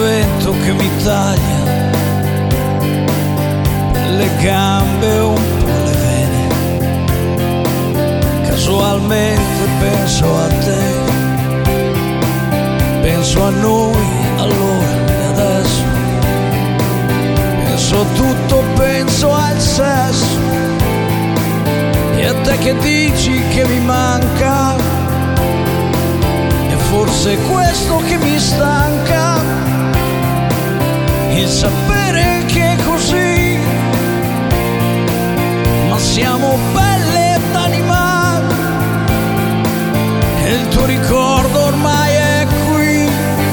vento che mi taglia le gambe, un po' le vene. Casualmente penso a te, penso a noi, allora e adesso. Penso a tutto, penso al sesso, e a te che dici che mi manca. E forse è questo che mi stanca, il sapere che è così, ma siamo pelle d'anima e il tuo ricordo ormai è qui.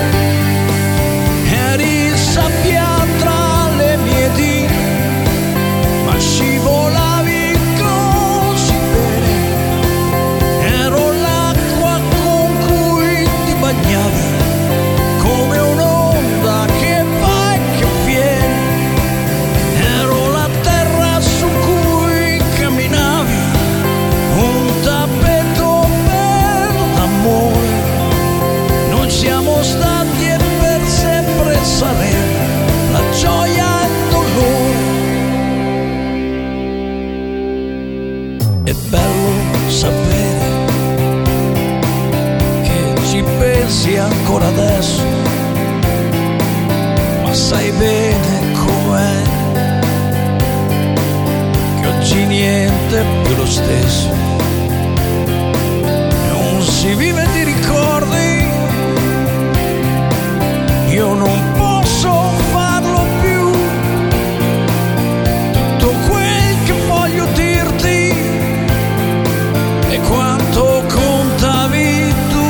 Eri sabbia tra le mie dita, ma scivolavi così bene. Ero l'acqua con cui ti bagnavi, come un'onda che va e che viene. Ero la terra su cui camminavi, un tappeto per l'amore. Noi siamo stati e per sempre saremo la gioia e il dolore. È bello sapere che ci pensi ancora adesso, ma sai bene com'è, che oggi niente è più lo stesso. Non si vive di ricordi, io non posso farlo più. Tutto quel che voglio dirti è quanto contavi tu.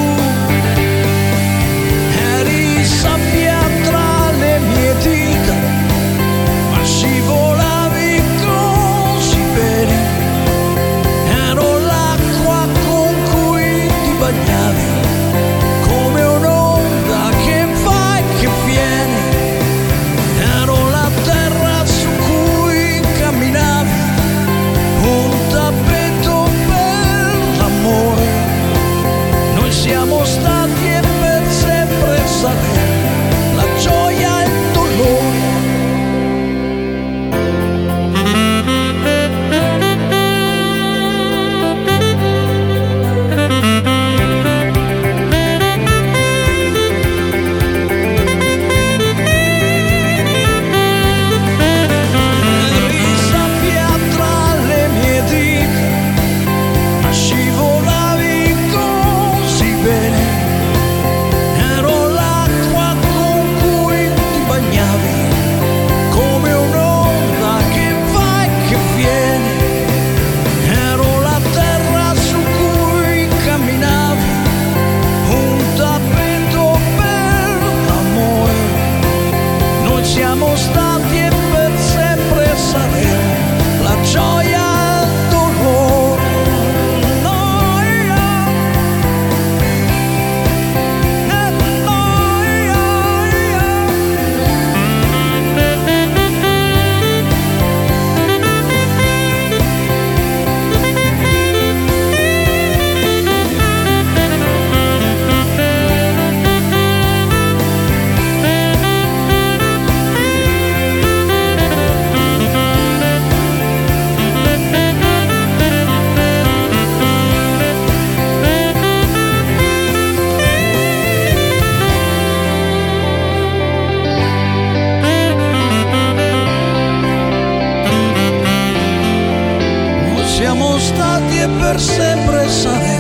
Eri sabbia tra le mie dita, ma scivolavi così bene. Ero l'acqua con cui ti bagnavi, come un'onda che va e che viene. Ero la terra su cui camminavi, un tappeto per l'amore. Noi siamo stati e per sempre saremo la gioia e il dolore. Eri sabbia tra le mie dita, ma scivolavi così bene. Ero l'acqua con cui ti bagnavi, come un'onda che va e che viene. Ero la terra su cui camminavi, un tappeto per l'amore. Noi siamo stati e per sempre saremo la gioia e il dolore. Noi siamo stati e per sempre saremo